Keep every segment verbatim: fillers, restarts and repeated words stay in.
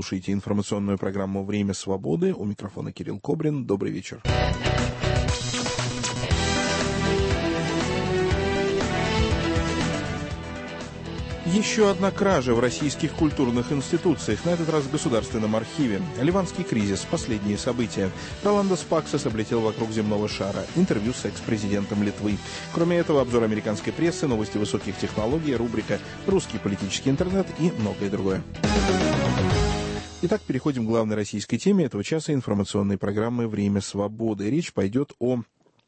слушаете информационную программу «Время свободы». У микрофона Кирилл Кобрин. Добрый вечер. Еще одна кража в российских культурных институциях, на этот раз в Государственном архиве. Ливанский кризис, последние события. Роландос Паксас облетел вокруг земного шара. Интервью с экс-президентом Литвы. Кроме этого, обзор американской прессы, новости высоких технологий, рубрика «Русский политический интернет» и многое другое. Итак, переходим к главной российской теме этого часа информационной программы «Время свободы». Речь пойдет о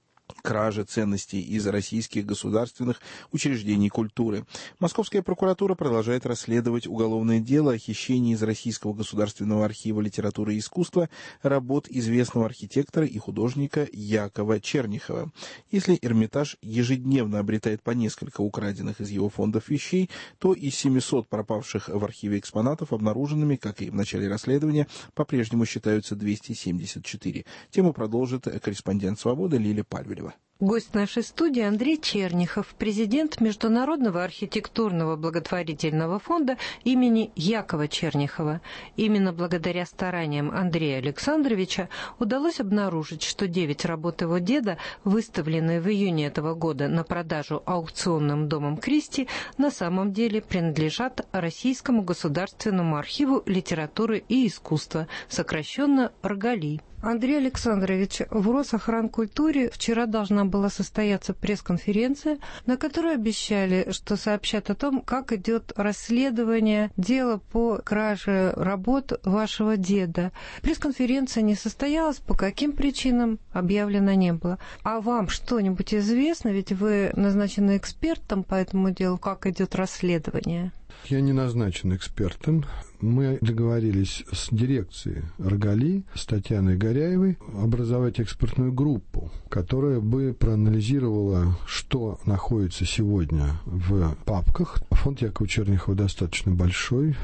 кражи ценностей из российских государственных учреждений культуры. Московская прокуратура продолжает расследовать уголовное дело о хищении из Российского государственного архива литературы и искусства работ известного архитектора и художника Якова Чернихова. Если Эрмитаж ежедневно обретает по несколько украденных из его фондов вещей, то из семисот пропавших в архиве экспонатов обнаруженными, как и в начале расследования, по-прежнему считаются двести семьдесят четыре. Тему продолжит корреспондент «Свободы» Лилия Пальвелева. Гость нашей студии Андрей Чернихов, президент Международного архитектурного благотворительного фонда имени Якова Чернихова. Именно благодаря стараниям Андрея Александровича удалось обнаружить, что девять работ его деда, выставленные в июне этого года на продажу аукционным домом Кристи, на самом деле принадлежат Российскому государственному архиву литературы и искусства, сокращенно РГАЛИ. Андрей Александрович, в Росохранкультуре вчера должна была состояться пресс-конференция, на которой обещали, что сообщат о том, как идет расследование дела по краже работ вашего деда. Пресс-конференция не состоялась, по каким причинам объявлено не было. А вам что-нибудь известно? Ведь вы назначены экспертом по этому делу, как идет расследование? Я не назначен экспертом. Мы договорились с дирекцией РГАЛИ, с Татьяной Горяевой, образовать экспертную группу, которая бы проанализировала, что находится сегодня в папках. Фонд Якова Чернихова достаточно большой.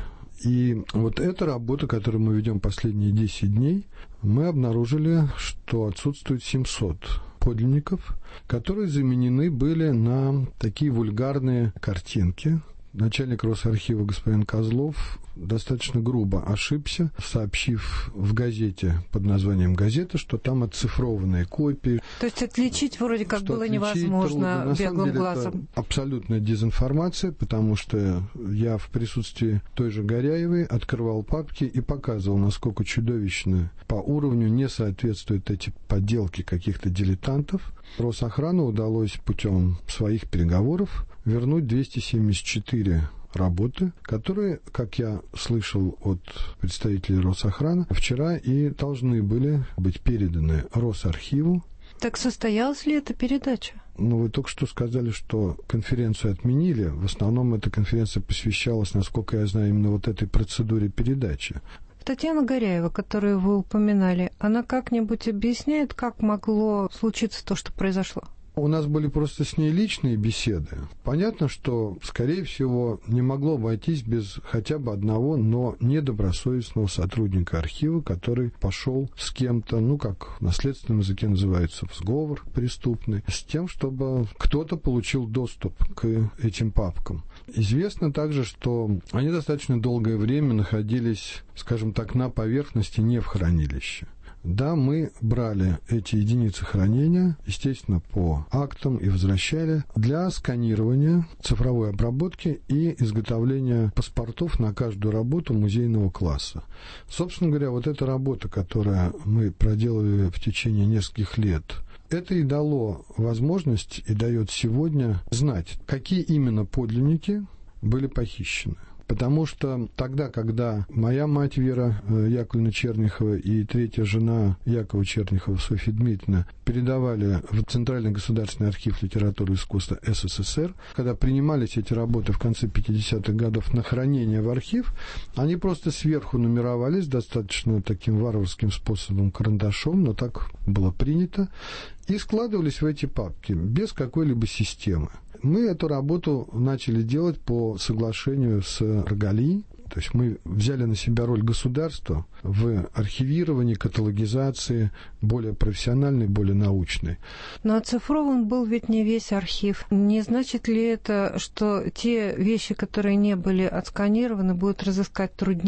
И вот эта работа, которую мы ведем последние десять дней, мы обнаружили, что отсутствует семьсот подлинников, которые заменены были на такие вульгарные картинки. Начальник Росархива господин Козлов достаточно грубо ошибся, сообщив в газете под названием «Газета», что там оцифрованные копии. То есть отличить вроде как было невозможно беглым глазом. Это абсолютная дезинформация, потому что я в присутствии той же Горяевой открывал папки и показывал, насколько чудовищно по уровню не соответствуют эти подделки каких-то дилетантов. Росохрану удалось путем своих переговоров вернуть двести семьдесят четыре работы, которые, как я слышал от представителей Росохраны, вчера и должны были быть переданы Росархиву. Так состоялась ли эта передача? Ну, вы только что сказали, что конференцию отменили. В основном эта конференция посвящалась, насколько я знаю, именно вот этой процедуре передачи. Татьяна Горяева, которую вы упоминали, она как-нибудь объясняет, как могло случиться то, что произошло? У нас были просто с ней личные беседы. Понятно, что, скорее всего, не могло обойтись без хотя бы одного, но недобросовестного сотрудника архива, который пошел с кем-то, ну, как на следственном языке называется, в сговор преступный, с тем, чтобы кто-то получил доступ к этим папкам. Известно также, что они достаточно долгое время находились, скажем так, на поверхности, не в хранилище. Да, мы брали эти единицы хранения, естественно, по актам и возвращали для сканирования, цифровой обработки и изготовления паспортов на каждую работу музейного класса. Собственно говоря, вот эта работа, которую мы проделали в течение нескольких лет, это и дало возможность, и дает сегодня знать, какие именно подлинники были похищены. Потому что тогда, когда моя мать Вера Яковлевна Чернихова и третья жена Якова Чернихова Софья Дмитриевна передавали в Центральный государственный архив литературы и искусства СССР, когда принимались эти работы в конце пятидесятых годов на хранение в архив, они просто сверху нумеровались достаточно таким варварским способом, карандашом, но так было принято, и складывались в эти папки без какой-либо системы. Мы эту работу начали делать по соглашению с РГАЛИ, то есть мы взяли на себя роль государства в архивировании, каталогизации, более профессиональной, более научной. Но оцифрован был ведь не весь архив. Не значит ли это, что те вещи, которые не были отсканированы, будут разыскать труднее?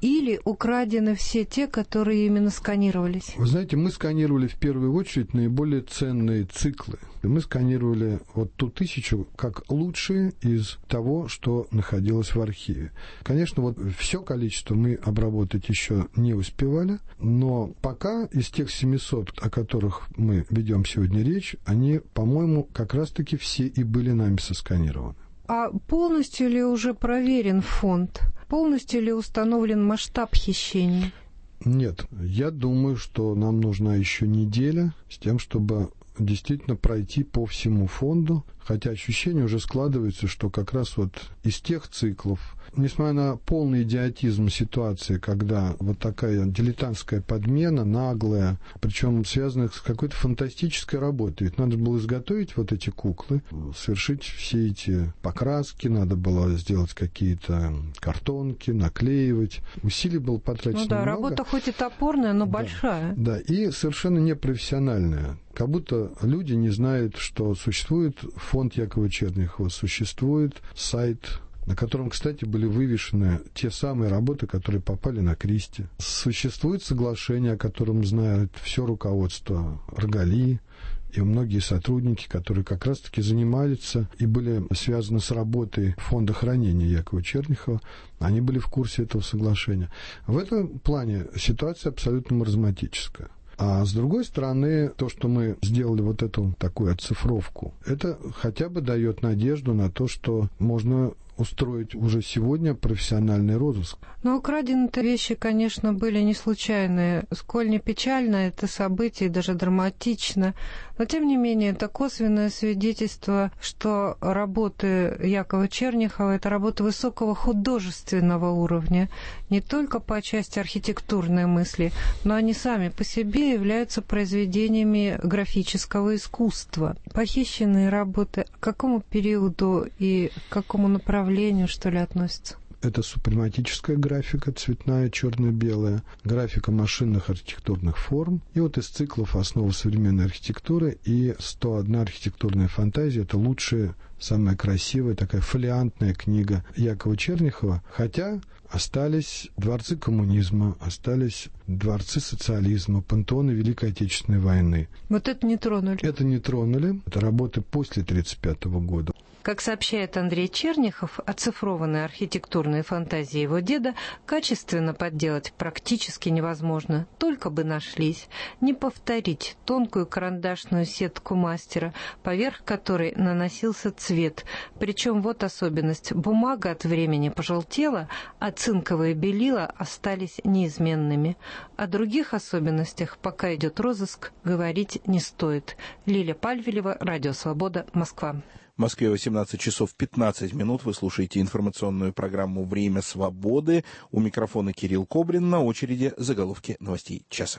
или украдены все те, которые именно сканировались? Вы знаете, мы сканировали в первую очередь наиболее ценные циклы. Мы сканировали вот ту тысячу как лучшие из того, что находилось в архиве. Конечно, вот все количество мы обработать еще не успевали, но пока из тех семисот, о которых мы ведем сегодня речь, они, по-моему, как раз-таки все и были нами сосканированы. А полностью ли уже проверен фонд? Полностью ли установлен масштаб хищений? Нет, я думаю, что нам нужна еще неделя с тем, чтобы действительно пройти по всему фонду, хотя ощущение уже складывается, что как раз вот из тех циклов, несмотря на полный идиотизм ситуации, когда вот такая дилетантская подмена, наглая, причем связанная с какой-то фантастической работой. Ведь надо было изготовить вот эти куклы, совершить все эти покраски, надо было сделать какие-то картонки, наклеивать. Усилий было потрачено Ну да, много. работа хоть и топорная, но да, большая. Да, и совершенно непрофессиональная. Как будто люди не знают, что существует фонд Якова Черняхова, существует сайт, на котором, кстати, были вывешены те самые работы, которые попали на Кристи. Существует соглашение, о котором знает все руководство РГАЛИ и многие сотрудники, которые как раз-таки занимаются и были связаны с работой фонда хранения Якова Черняхова. Они были в курсе этого соглашения. В этом плане ситуация абсолютно маразматическая. А с другой стороны, то, что мы сделали вот эту такую оцифровку, это хотя бы дает надежду на то, что можно устроить уже сегодня профессиональный розыск. Но украденные-то вещи, конечно, были не случайные. Сколь не печально это событие, даже драматично. Но, тем не менее, это косвенное свидетельство, что работы Якова Черняхова – это работы высокого художественного уровня. Не только по части архитектурной мысли, но они сами по себе являются произведениями графического искусства. Похищенные работы к какому периоду и к какому направлению, что ли, относятся? Это супрематическая графика, цветная, черно-белая, графика машинных архитектурных форм. И вот из циклов «Основы современной архитектуры» и «сто одна архитектурная фантазия» — это лучшая, самая красивая, такая фолиантная книга Якова Черняхова. Хотя остались дворцы коммунизма, остались дворцы социализма, пантеоны Великой Отечественной войны. Вот это не тронули? Это не тронули. Это работы после тысяча девятьсот тридцать пятого года. Как сообщает Андрей Черняхов, оцифрованные архитектурные фантазии его деда качественно подделать практически невозможно, только бы нашлись. Не повторить тонкую карандашную сетку мастера, поверх которой наносился цвет. Причем вот особенность: бумага от времени пожелтела, а цинковые белила остались неизменными. О других особенностях, пока идет розыск, говорить не стоит. Лиля Пальвелева, Радио Свобода, Москва. В Москве восемнадцать часов пятнадцать минут. Вы слушаете информационную программу «Время свободы». У микрофона Кирилл Кобрин. На очереди заголовки новостей часа.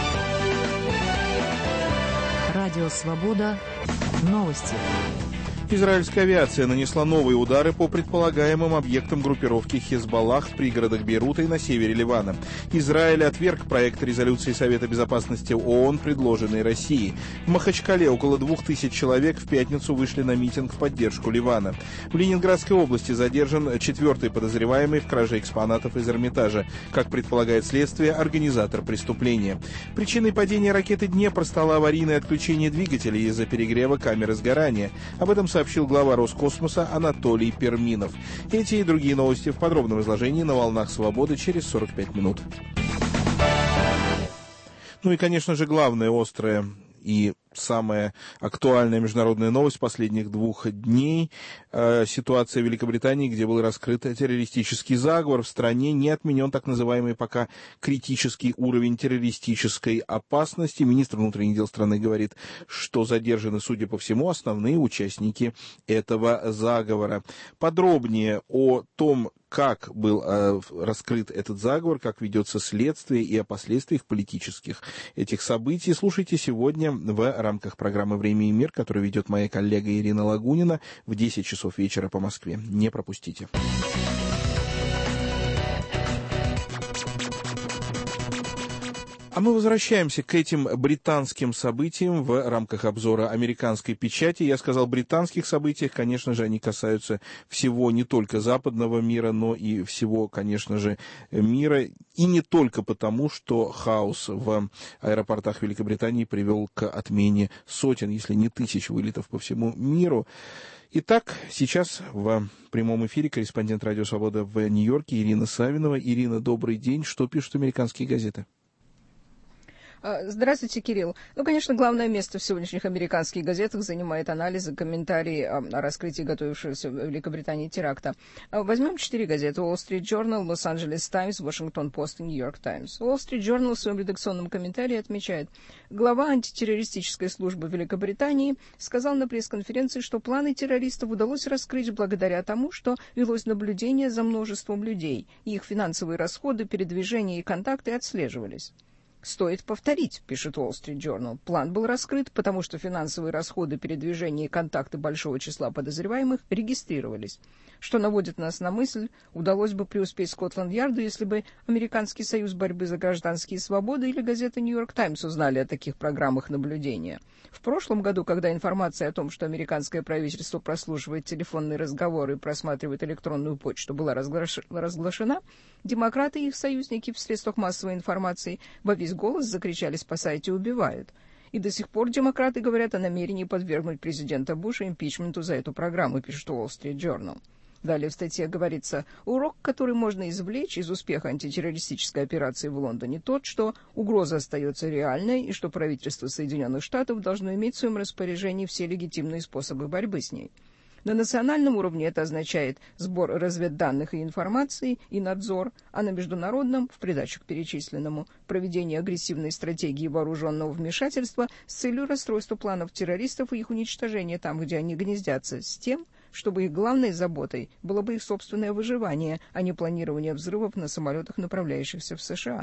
Радио «Свобода». Новости. Израильская авиация нанесла новые удары по предполагаемым объектам группировки Хезболлах в пригородах Бейрута и на севере Ливана. Израиль отверг проект резолюции Совета Безопасности ООН, предложенный Россией. В Махачкале около двух тысяч человек в пятницу вышли на митинг в поддержку Ливана. В Ленинградской области задержан четвертый подозреваемый в краже экспонатов из Эрмитажа. Как предполагает следствие, организатор преступления. Причиной падения ракеты «Днепр» стало аварийное отключение двигателей из-за перегрева камеры сгорания. Об этом сообщил сообщил глава Роскосмоса Анатолий Перминов. Эти и другие новости в подробном изложении на «Волнах Свободы» через сорок пять минут. Ну и, конечно же, главное, острое и самая актуальная международная новость последних двух дней. Э, ситуация в Великобритании, где был раскрыт террористический заговор. В стране не отменен так называемый пока критический уровень террористической опасности. Министр внутренних дел страны говорит, что задержаны, судя по всему, основные участники этого заговора. Подробнее о том, как был э, раскрыт этот заговор, как ведется следствие и о последствиях политических этих событий, слушайте сегодня в рамках программы «Время и мир», которую ведет моя коллега Ирина Лагунина в десять часов вечера по Москве. Не пропустите. А мы возвращаемся к этим британским событиям в рамках обзора американской печати. Я сказал британских событиях, конечно же, они касаются всего не только западного мира, но и всего, конечно же, мира. И не только потому, что хаос в аэропортах Великобритании привел к отмене сотен, если не тысяч вылетов по всему миру. Итак, сейчас в прямом эфире корреспондент «Радио Свобода» в Нью-Йорке Ирина Савинова. Ирина, добрый день. Что пишут американские газеты? Здравствуйте, Кирилл. Ну, конечно, главное место в сегодняшних американских газетах занимает анализ и комментарии о раскрытии готовившегося в Великобритании теракта. Возьмем четыре газеты: Wall Street Journal, Los Angeles Times, Washington Post и New York Times. Wall Street Journal в своем редакционном комментарии отмечает: глава антитеррористической службы Великобритании сказал на пресс-конференции, что планы террористов удалось раскрыть благодаря тому, что велось наблюдение за множеством людей, и их финансовые расходы, передвижения и контакты отслеживались. Стоит повторить, пишет Wall Street Journal, план был раскрыт, потому что финансовые расходы, передвижения и контакты большого числа подозреваемых регистрировались, что наводит нас на мысль, удалось бы преуспеть Скотланд-Ярду, если бы Американский союз борьбы за гражданские свободы или газета New York Times узнали о таких программах наблюдения. В прошлом году, когда информация о том, что американское правительство прослушивает телефонные разговоры и просматривает электронную почту, была разглаш... разглашена, демократы и их союзники в средствах массовой информации во весь голос закричали «Спасайте, убивают». И до сих пор демократы говорят о намерении подвергнуть президента Буша импичменту за эту программу, пишет Wall Street Journal. Далее в статье говорится: урок, который можно извлечь из успеха антитеррористической операции в Лондоне, тот, что угроза остается реальной и что правительство Соединенных Штатов должно иметь в своем распоряжении все легитимные способы борьбы с ней. На национальном уровне это означает сбор разведданных и информации и надзор, а на международном, в придачу к перечисленному, проведение агрессивной стратегии вооруженного вмешательства с целью расстройства планов террористов и их уничтожения там, где они гнездятся, с тем, чтобы их главной заботой было бы их собственное выживание, а не планирование взрывов на самолетах, направляющихся в США.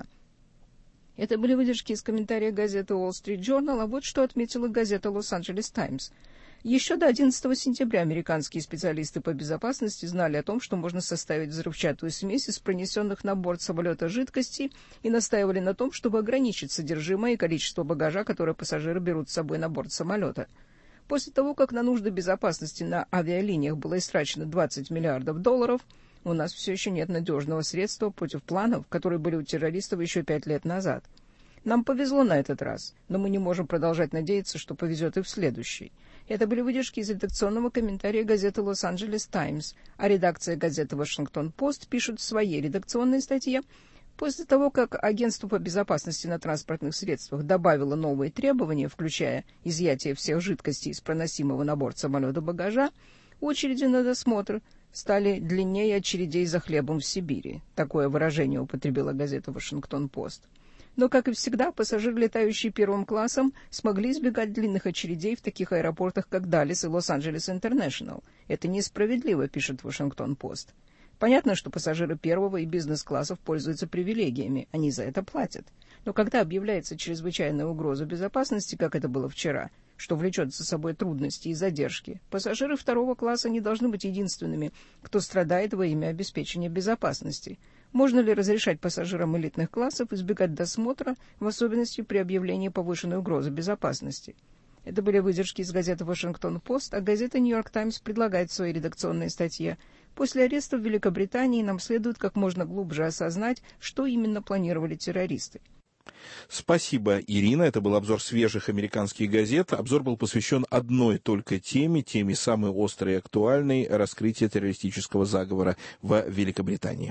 Это были выдержки из комментария газеты Wall Street Journal, а вот что отметила газета Los Angeles Times. Еще до одиннадцатого сентября американские специалисты по безопасности знали о том, что можно составить взрывчатую смесь из пронесенных на борт самолета жидкостей, и настаивали на том, чтобы ограничить содержимое и количество багажа, которое пассажиры берут с собой на борт самолета. После того, как на нужды безопасности на авиалиниях было истрачено двадцать миллиардов долларов, у нас все еще нет надежного средства против планов, которые были у террористов еще пять лет назад. Нам повезло на этот раз, но мы не можем продолжать надеяться, что повезет и в следующий. Это были выдержки из редакционного комментария газеты Los Angeles Times, а редакция газеты Washington Post пишет в своей редакционной статье: после того, как Агентство по безопасности на транспортных средствах добавило новые требования, включая изъятие всех жидкостей из проносимого на борт самолета багажа, очереди на досмотр стали длиннее очередей за хлебом в Сибири. Такое выражение употребила газета Washington Post. Но, как и всегда, пассажиры, летающие первым классом, смогли избегать длинных очередей в таких аэропортах, как Даллас и Лос-Анджелес Интернешнл. Это несправедливо, пишет Washington Post. Понятно, что пассажиры первого и бизнес-классов пользуются привилегиями, они за это платят. Но когда объявляется чрезвычайная угроза безопасности, как это было вчера, что влечет за собой трудности и задержки, пассажиры второго класса не должны быть единственными, кто страдает во имя обеспечения безопасности. Можно ли разрешать пассажирам элитных классов избегать досмотра, в особенности при объявлении повышенной угрозы безопасности? Это были выдержки из газеты Washington Post, а газета New York Times предлагает в своей редакционной статье: после ареста в Великобритании нам следует как можно глубже осознать, что именно планировали террористы. Спасибо, Ирина. Это был обзор свежих американских газет. Обзор был посвящен одной только теме, теме самой острой и актуальной — раскрытия террористического заговора в Великобритании.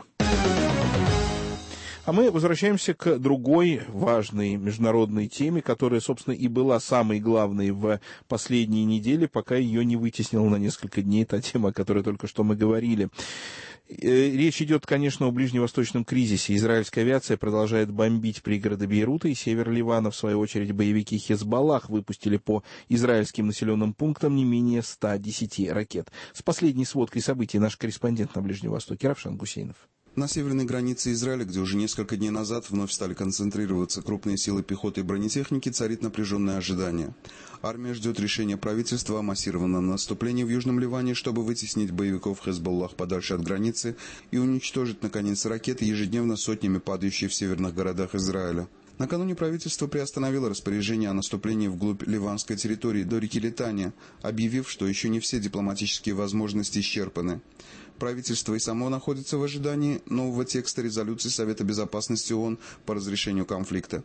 А мы возвращаемся к другой важной международной теме, которая, собственно, и была самой главной в последние недели, пока ее не вытеснила на несколько дней та тема, о которой только что мы говорили. Речь идет, конечно, о ближневосточном кризисе. Израильская авиация продолжает бомбить пригороды Бейрута и север Ливана. В свою очередь, боевики Хезболлах выпустили по израильским населенным пунктам не менее ста десяти ракет. С последней сводкой событий наш корреспондент на Ближнем Востоке Равшан Гусейнов. На северной границе Израиля, где уже несколько дней назад вновь стали концентрироваться крупные силы пехоты и бронетехники, царит напряженное ожидание. Армия ждет решения правительства о массированном наступлении в Южном Ливане, чтобы вытеснить боевиков Хезболлах подальше от границы и уничтожить, наконец, ракеты, ежедневно сотнями падающие в северных городах Израиля. Накануне правительство приостановило распоряжение о наступлении вглубь ливанской территории до реки Литания, объявив, что еще не все дипломатические возможности исчерпаны. Правительство и само находится в ожидании нового текста резолюции Совета Безопасности ООН по разрешению конфликта.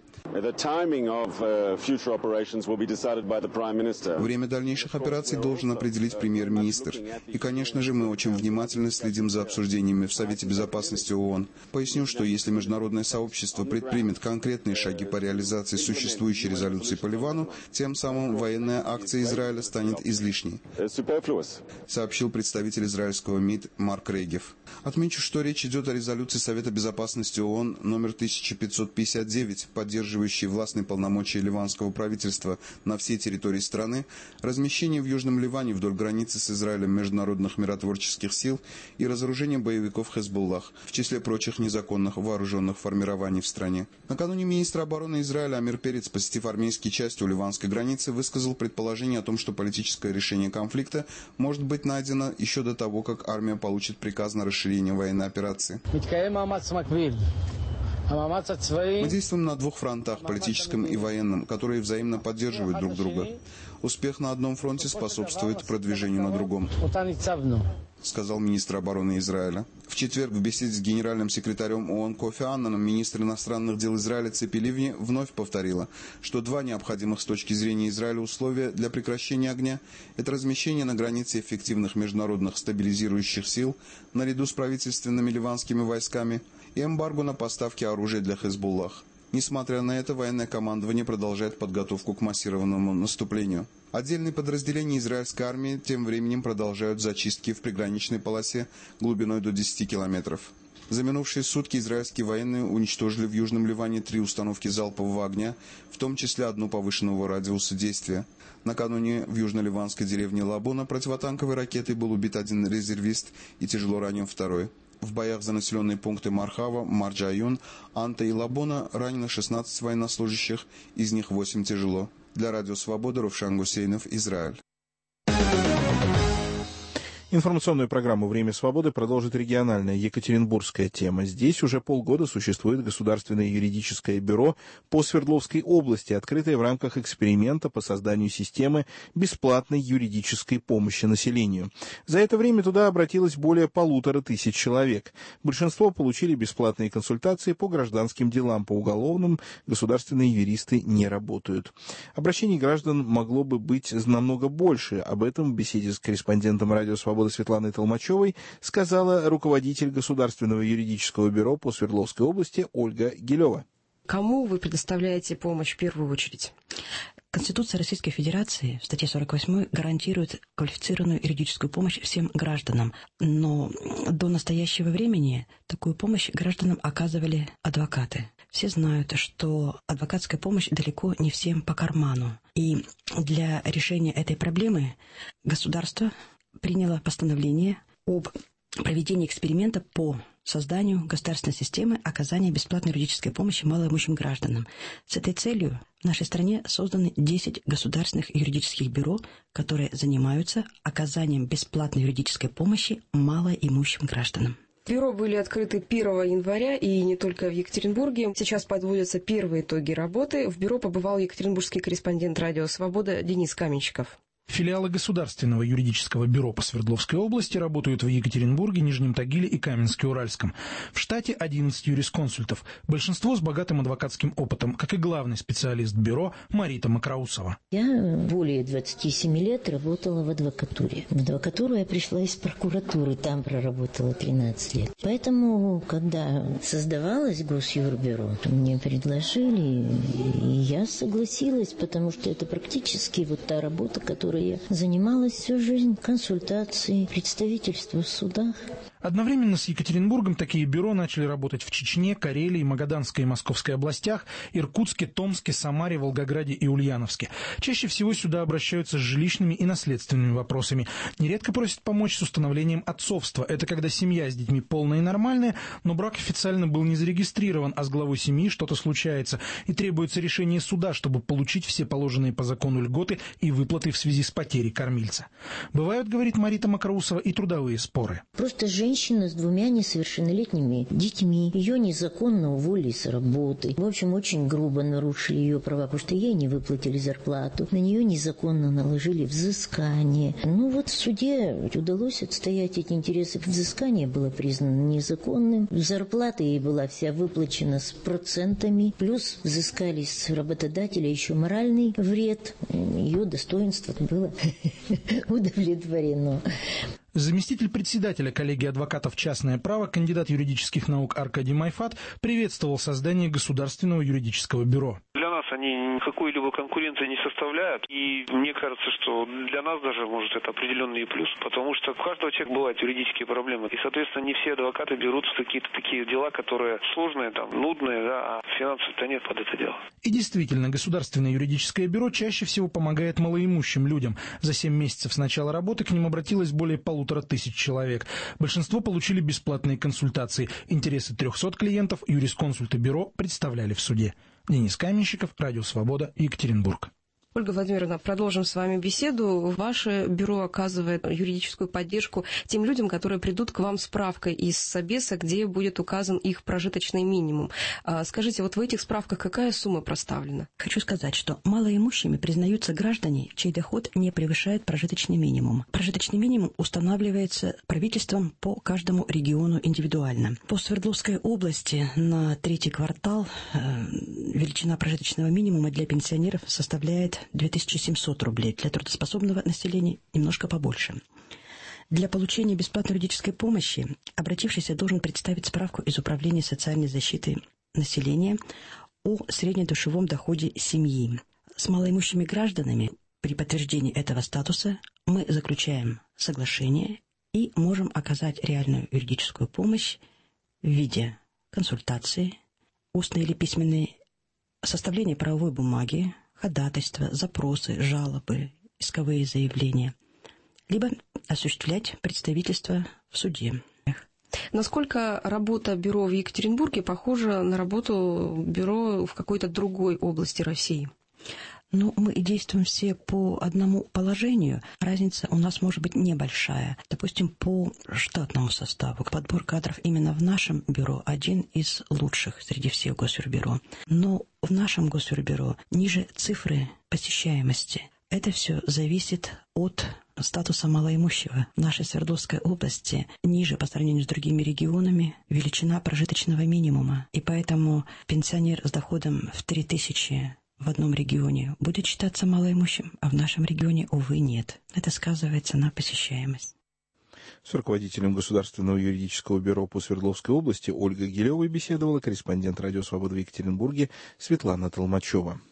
Время дальнейших операций должен определить премьер-министр. И, конечно же, мы очень внимательно следим за обсуждениями в Совете Безопасности ООН. Поясню, что если международное сообщество предпримет конкретные шаги по реализации существующей резолюции по Ливану, тем самым военная акция Израиля станет излишней, сообщил представитель израильского МИД Марк Рейгев. Отмечу, что речь идет о резолюции Совета Безопасности ООН номер тысяча пятьсот пятьдесят девять, поддерживающей властные полномочия ливанского правительства на всей территории страны, размещение в Южном Ливане вдоль границы с Израилем международных миротворческих сил и разоружение боевиков Хезболлах, в числе прочих незаконных вооруженных формирований в стране. Накануне министр обороны Израиля Амир Перец, посетив армейские части у ливанской границы, высказал предположение о том, что политическое решение конфликта может быть найдено еще до того, как армия получит приказ на расширение военной операции. Мы действуем на двух фронтах, политическом и военном, которые взаимно поддерживают друг друга. Успех на одном фронте способствует продвижению на другом, сказал министр обороны Израиля. В четверг в беседе с генеральным секретарем ООН Кофи Аннаном министр иностранных дел Израиля Ципи Ливни вновь повторила, что два необходимых с точки зрения Израиля условия для прекращения огня – это размещение на границе эффективных международных стабилизирующих сил наряду с правительственными ливанскими войсками и эмбарго на поставки оружия для Хезболлах. Несмотря на это, военное командование продолжает подготовку к массированному наступлению. Отдельные подразделения израильской армии тем временем продолжают зачистки в приграничной полосе глубиной до десяти километров. За минувшие сутки израильские военные уничтожили в Южном Ливане три установки залпового огня, в том числе одну повышенного радиуса действия. Накануне в южно-ливанской деревне Лабона противотанковой ракетой был убит один резервист и тяжело ранен второй. В боях за населенные пункты Мархава, Марджаюн, Анта и Лабона ранено шестнадцать военнослужащих, из них восемь тяжело. Для Радио Свобода Рувшан Гусейнов, Израиль. Информационную программу «Время свободы» продолжит региональная екатеринбургская тема. Здесь уже полгода существует Государственное юридическое бюро по Свердловской области, открытое в рамках эксперимента по созданию системы бесплатной юридической помощи населению. За это время туда обратилось более полутора тысяч человек. Большинство получили бесплатные консультации по гражданским делам, по уголовным государственные юристы не работают. Обращений граждан могло бы быть намного больше. Об этом в беседе с корреспондентом «Радио Свобода» Светланой Толмачевой сказала руководитель Государственного юридического бюро по Свердловской области Ольга Гилева. Кому вы предоставляете помощь в первую очередь? Конституция Российской Федерации в статье сорок восемь гарантирует квалифицированную юридическую помощь всем гражданам. Но до настоящего времени такую помощь гражданам оказывали адвокаты. Все знают, что адвокатская помощь далеко не всем по карману. И для решения этой проблемы государство приняло постановление об проведении эксперимента по созданию государственной системы оказания бесплатной юридической помощи малоимущим гражданам. С этой целью в нашей стране созданы десять государственных юридических бюро, которые занимаются оказанием бесплатной юридической помощи малоимущим гражданам. Бюро были открыты первого января и не только в Екатеринбурге. Сейчас подводятся первые итоги работы. В бюро побывал екатеринбургский корреспондент «Радио Свобода» Денис Каменщиков. Филиалы Государственного юридического бюро по Свердловской области работают в Екатеринбурге, Нижнем Тагиле и Каменске-Уральском. В штате одиннадцать юрисконсультов, большинство с богатым адвокатским опытом, как и главный специалист бюро Марита Макроусова. Я более двадцати семи лет работала в адвокатуре. В адвокатуру я пришла из прокуратуры, там проработала тринадцать лет. Поэтому, когда создавалось Госюрбюро, мне предложили, и я согласилась, потому что это практически вот та работа, которая я занималась всю жизнь, консультации, представительство в судах. Одновременно с Екатеринбургом такие бюро начали работать в Чечне, Карелии, Магаданской и Московской областях, Иркутске, Томске, Самаре, Волгограде и Ульяновске. Чаще всего сюда обращаются с жилищными и наследственными вопросами. Нередко просят помочь с установлением отцовства. Это когда семья с детьми полная и нормальная, но брак официально был не зарегистрирован, а с главой семьи что-то случается, и требуется решение суда, чтобы получить все положенные по закону льготы и выплаты в связи с потерей кормильца. Бывают, говорит Марита Макроусова, и трудовые споры. Просто женщина женщина с двумя несовершеннолетними детьми. Ее незаконно уволили с работы. В общем, очень грубо нарушили ее права, потому что ей не выплатили зарплату. На нее незаконно наложили взыскание. Ну вот в суде удалось отстоять эти интересы. Взыскание было признано незаконным. Зарплата ей была вся выплачена с процентами. Плюс взыскали с работодателя еще моральный вред. Ее достоинство было удовлетворено. Заместитель председателя коллегии адвокатов «Частное право», кандидат юридических наук Аркадий Майфат приветствовал создание Государственного юридического бюро. Для нас они какой-либо конкуренции не составляют, и мне кажется, что для нас даже, может, это определенный плюс, потому что у каждого человека бывают юридические проблемы, и, соответственно, не все адвокаты берут какие-то такие дела, которые сложные, там, нудные, да, а финансов-то нет под это дело. И действительно, Государственное юридическое бюро чаще всего помогает малоимущим людям. За семь месяцев с начала работы к ним обратилось более полутора тысяч человек. Большинство получили бесплатные консультации. Интересы трехсот клиентов юрисконсульты бюро представляли в суде. Денис Каменщиков, Радио Свобода, Екатеринбург. Ольга Владимировна, продолжим с вами беседу. Ваше бюро оказывает юридическую поддержку тем людям, которые придут к вам с справкой из Собеса, где будет указан их прожиточный минимум. Скажите, вот в этих справках какая сумма проставлена? Хочу сказать, что малоимущими признаются граждане, чей доход не превышает прожиточный минимум. Прожиточный минимум устанавливается правительством по каждому региону индивидуально. По Свердловской области на третий квартал э, величина прожиточного минимума для пенсионеров составляет две тысячи семьсот рублей, для трудоспособного населения немножко побольше. Для получения бесплатной юридической помощи обратившийся должен представить справку из Управления социальной защиты населения о среднедушевом доходе семьи. С малоимущими гражданами при подтверждении этого статуса мы заключаем соглашение и можем оказать реальную юридическую помощь в виде консультации, устной или письменной, составления правовой бумаги, ходатайства, запросы, жалобы, исковые заявления, либо осуществлять представительство в суде. Насколько работа бюро в Екатеринбурге похожа на работу бюро в какой-то другой области России? Ну, мы действуем все по одному положению. Разница у нас может быть небольшая. Допустим, по штатному составу. Подбор кадров именно в нашем бюро один из лучших среди всех госюрбюро. Но в нашем госюрбюро ниже цифры посещаемости. Это все зависит от статуса малоимущего. В нашей Свердловской области ниже по сравнению с другими регионами величина прожиточного минимума. И поэтому пенсионер с доходом в три тысячи в одном регионе будет считаться малоимущим, а в нашем регионе, увы, нет. Это сказывается на посещаемость. С руководителем Государственного юридического бюро по Свердловской области Ольгой Гилевой беседовала корреспондент Радио Свобода в Екатеринбурге Светлана Толмачева.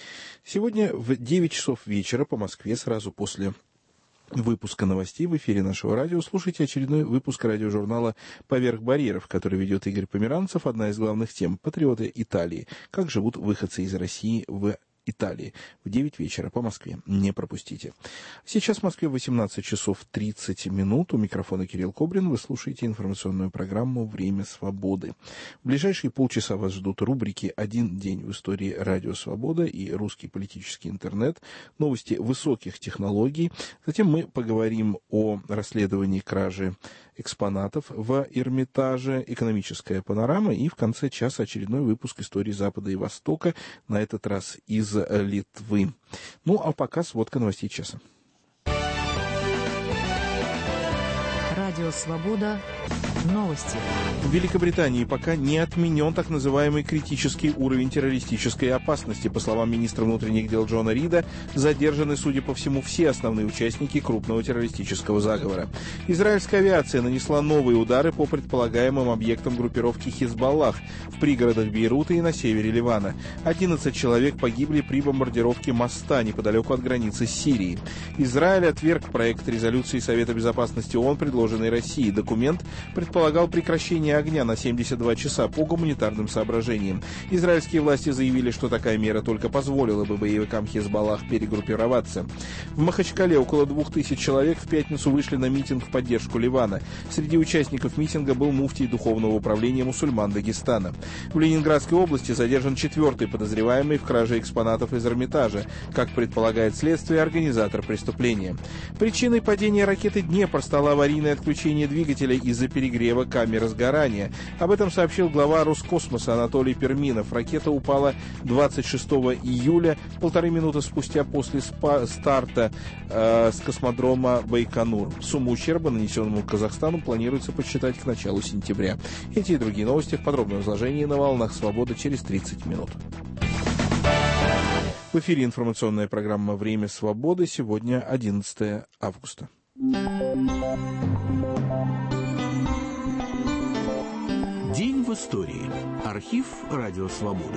Сегодня в девять часов вечера по Москве, сразу после выпуска новостей в эфире нашего радио, слушайте очередной выпуск радиожурнала «Поверх барьеров», который ведет Игорь Померанцев. Одна из главных тем – патриоты Италии. Как живут выходцы из России в Италии. В девять вечера по Москве. Не пропустите. Сейчас в Москве восемнадцать часов тридцать минут. У микрофона Кирилл Кобрин. Вы слушаете информационную программу «Время свободы». В ближайшие полчаса вас ждут рубрики «Один день в истории Радио Свобода» и «Русский политический интернет», новости высоких технологий. Затем мы поговорим о расследовании кражи экспонатов в Эрмитаже, экономическая панорама и в конце часа очередной выпуск истории Запада и Востока, на этот раз из Литвы. Ну, а пока сводка новостей часа. Радио «Свобода». Новости. В Великобритании пока не отменен так называемый критический уровень террористической опасности. По словам министра внутренних дел Джона Рида, задержаны, судя по всему, все основные участники крупного террористического заговора. Израильская авиация нанесла новые удары по предполагаемым объектам группировки Хизбаллах в пригородах Бейрута и на севере Ливана. одиннадцать человек погибли при бомбардировке моста неподалеку от границы с Сирией. Израиль отверг проект резолюции Совета Безопасности ООН, предложенный Россией. Документ предполагал прекращение огня на семьдесят два часа по гуманитарным соображениям. Израильские власти заявили, что такая мера только позволила бы боевикам Хизбаллах перегруппироваться. В Махачкале около двух тысяч человек в пятницу вышли на митинг в поддержку Ливана. Среди участников митинга был муфтий Духовного управления мусульман Дагестана. В Ленинградской области задержан четвертый подозреваемый в краже экспонатов из Эрмитажа, как предполагает следствие, организатор преступления. Причиной падения ракеты «Днепр» стало аварийное отключение двигателя из-за перегрузки перегрева камеры сгорания. Об этом сообщил глава Роскосмоса Анатолий Перминов. Ракета упала двадцать шестого июля, полторы минуты спустя после спа- старта э, с космодрома Байконур. Сумму ущерба, нанесенному Казахстану, планируется подсчитать к началу сентября. Эти и другие новости в подробном изложении на «Волнах Свободы» через тридцать минут. В эфире информационная программа «Время свободы». Сегодня одиннадцатое августа. День в истории. Архив «Радио Свобода».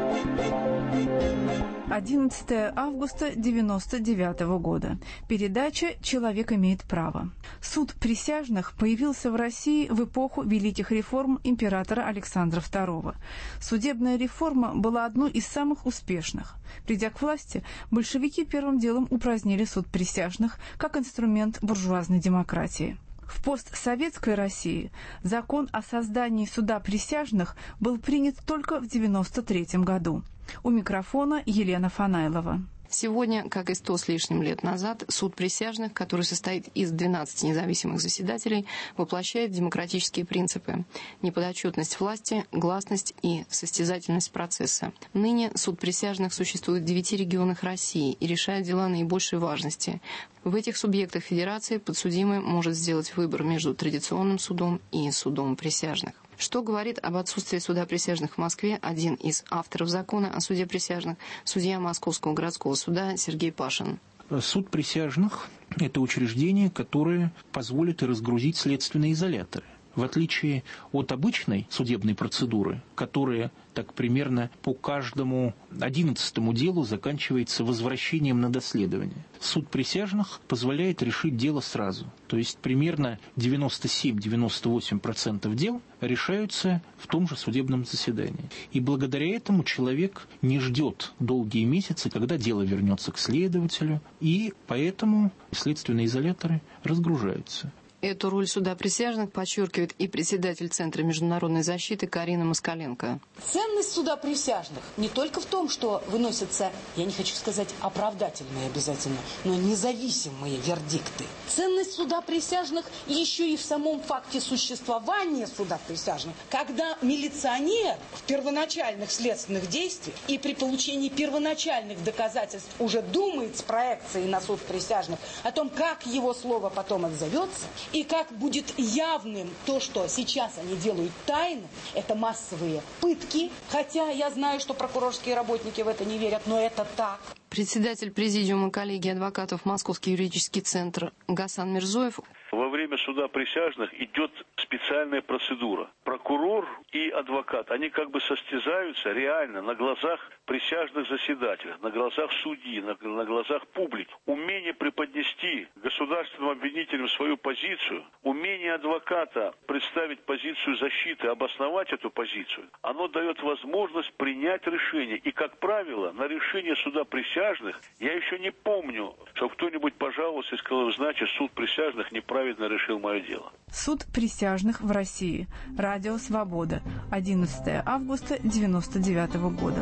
одиннадцатое августа девяносто девятого года. Передача «Человек имеет право». Суд присяжных появился в России в эпоху великих реформ императора Александра второго. Судебная реформа была одной из самых успешных. Придя к власти, большевики первым делом упразднили суд присяжных как инструмент буржуазной демократии. В постсоветской России закон о создании суда присяжных был принят только в девяносто третьем году. У микрофона Елена Фанайлова. Сегодня, как и сто с лишним лет назад, суд присяжных, который состоит из двенадцати независимых заседателей, воплощает демократические принципы: неподотчетность власти, гласность и состязательность процесса. Ныне суд присяжных существует в девяти регионах России и решает дела наибольшей важности. В этих субъектах федерации подсудимый может сделать выбор между традиционным судом и судом присяжных. Что говорит об отсутствии суда присяжных в Москве один из авторов закона о суде присяжных, судья Московского городского суда Сергей Пашин? Суд присяжных – это учреждение, которое позволит и разгрузить следственные изоляторы. В отличие от обычной судебной процедуры, которая так примерно по каждому одиннадцатому делу заканчивается возвращением на доследование, суд присяжных позволяет решить дело сразу. То есть примерно девяносто семь - девяносто восемь процентов дел решаются в том же судебном заседании. И благодаря этому человек не ждет долгие месяцы, когда дело вернется к следователю, и поэтому следственные изоляторы разгружаются. Эту роль суда присяжных подчеркивает и председатель Центра международной защиты Карина Москаленко. Ценность суда присяжных не только в том, что выносятся, я не хочу сказать оправдательные обязательно, но независимые вердикты. Ценность суда присяжных еще и в самом факте существования суда присяжных, когда милиционер в первоначальных следственных действиях и при получении первоначальных доказательств уже думает с проекцией на суд присяжных о том, как его слово потом отзовется, и как будет явным то, что сейчас они делают тайно, это массовые пытки. Хотя я знаю, что прокурорские работники в это не верят, но это так. Председатель президиума коллегии адвокатов Московский юридический центр Гасан Мирзоев. Во время суда присяжных идет специальная процедура. Прокурор и адвокат, они как бы состязаются реально на глазах присяжных заседателей, на глазах судьи, на, на глазах публики. Умение преподнести государственным обвинителям свою позицию, умение адвоката представить позицию защиты, обосновать эту позицию, оно дает возможность принять решение. И, как правило, на решение суда присяжных я еще не помню, что кто-нибудь пожаловался и сказал: значит, суд присяжных неправильно решил мое дело. Суд присяжных в России. Радио «Свобода». одиннадцатое августа девяносто девятого года.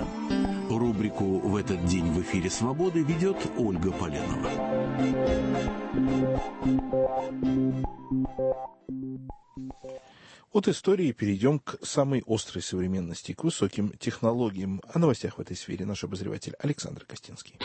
Рубрику «В этот день в эфире Свободы» ведет Ольга Поленова. От истории перейдем к самой острой современности, к высоким технологиям. О новостях в этой сфере наш обозреватель Александр Костинский.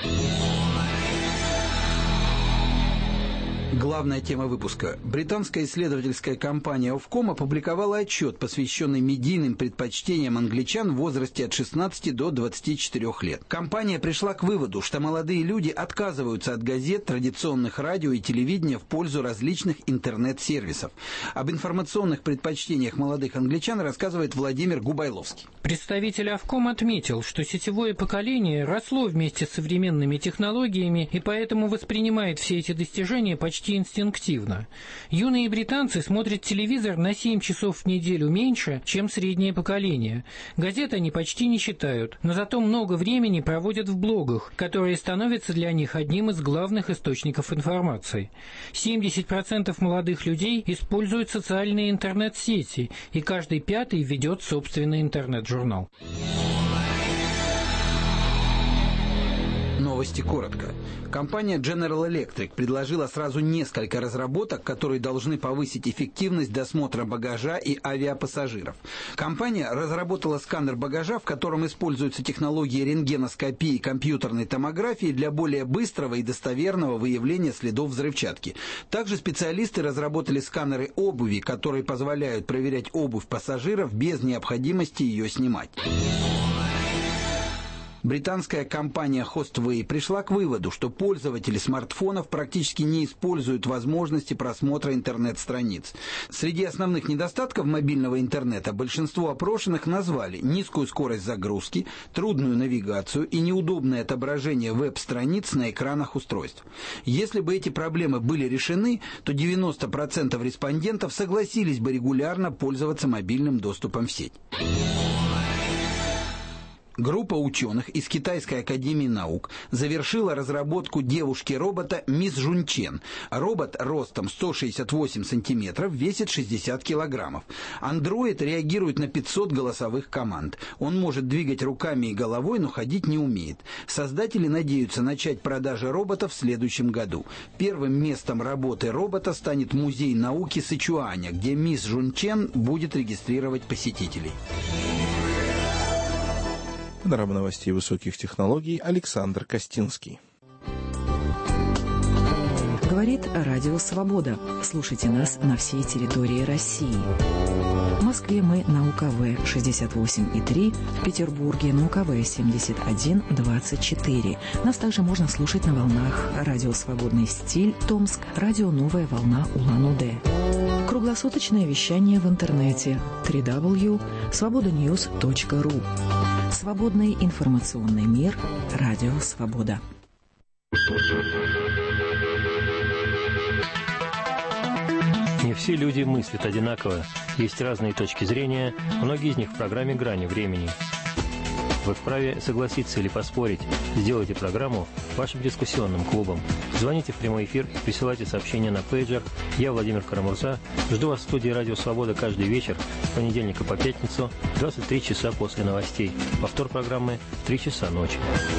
Главная тема выпуска. Британская исследовательская компания Ofcom опубликовала отчет, посвященный медийным предпочтениям англичан в возрасте от шестнадцати до двадцати четырёх лет. Компания пришла к выводу, что молодые люди отказываются от газет, традиционных радио и телевидения в пользу различных интернет-сервисов. Об информационных предпочтениях молодых англичан рассказывает Владимир Губайловский. Представитель Ofcom отметил, что сетевое поколение росло вместе с современными технологиями и поэтому воспринимает все эти достижения почти инстинктивно. Юные британцы смотрят телевизор на семь часов в неделю меньше, чем среднее поколение. Газеты они почти не читают, но зато много времени проводят в блогах, которые становятся для них одним из главных источников информации. семьдесят процентов молодых людей используют социальные интернет-сети, и каждый пятый ведет собственный интернет-журнал. Новости коротко. Компания General Electric предложила сразу несколько разработок, которые должны повысить эффективность досмотра багажа и авиапассажиров. Компания разработала сканер багажа, в котором используются технологии рентгеноскопии и компьютерной томографии для более быстрого и достоверного выявления следов взрывчатки. Также специалисты разработали сканеры обуви, которые позволяют проверять обувь пассажиров без необходимости ее снимать. Британская компания Hostway пришла к выводу, что пользователи смартфонов практически не используют возможности просмотра интернет-страниц. Среди основных недостатков мобильного интернета большинство опрошенных назвали низкую скорость загрузки, трудную навигацию и неудобное отображение веб-страниц на экранах устройств. Если бы эти проблемы были решены, то девяносто процентов респондентов согласились бы регулярно пользоваться мобильным доступом в сеть. Группа ученых из Китайской академии наук завершила разработку девушки-робота Мисс Жунчен. Робот ростом сто шестьдесят восемь сантиметров, весит шестьдесят килограммов. Андроид реагирует на пятьсот голосовых команд. Он может двигать руками и головой, но ходить не умеет. Создатели надеются начать продажи робота в следующем году. Первым местом работы робота станет музей науки Сычуаня, где Мисс Жунчен будет регистрировать посетителей. Панорама новостей высоких технологий. Александр Костинский. Говорит Радио Свобода. Слушайте нас на всей территории России. В Москве мы на У К В шестьдесят восемь и три, в Петербурге на У К В семьдесят один двадцать четыре. Нас также можно слушать на волнах Радио Свободный стиль Томск, Радио Новая волна Улан-Удэ. Круглосуточное вещание в интернете дабл ю дабл ю дабл ю точка свобода ньюс точка ру. Свободный информационный мир. Радио Свобода. Не все люди мыслят одинаково. Есть разные точки зрения, многие из них в программе «Грани времени». Вы вправе согласиться или поспорить. Сделайте программу вашим дискуссионным клубом. Звоните в прямой эфир и присылайте сообщения на пейджер. Я, Владимир Карамурза, жду вас в студии «Радио Свобода» каждый вечер с понедельника по пятницу в двадцать три часа после новостей. Повтор программы в три часа ночи.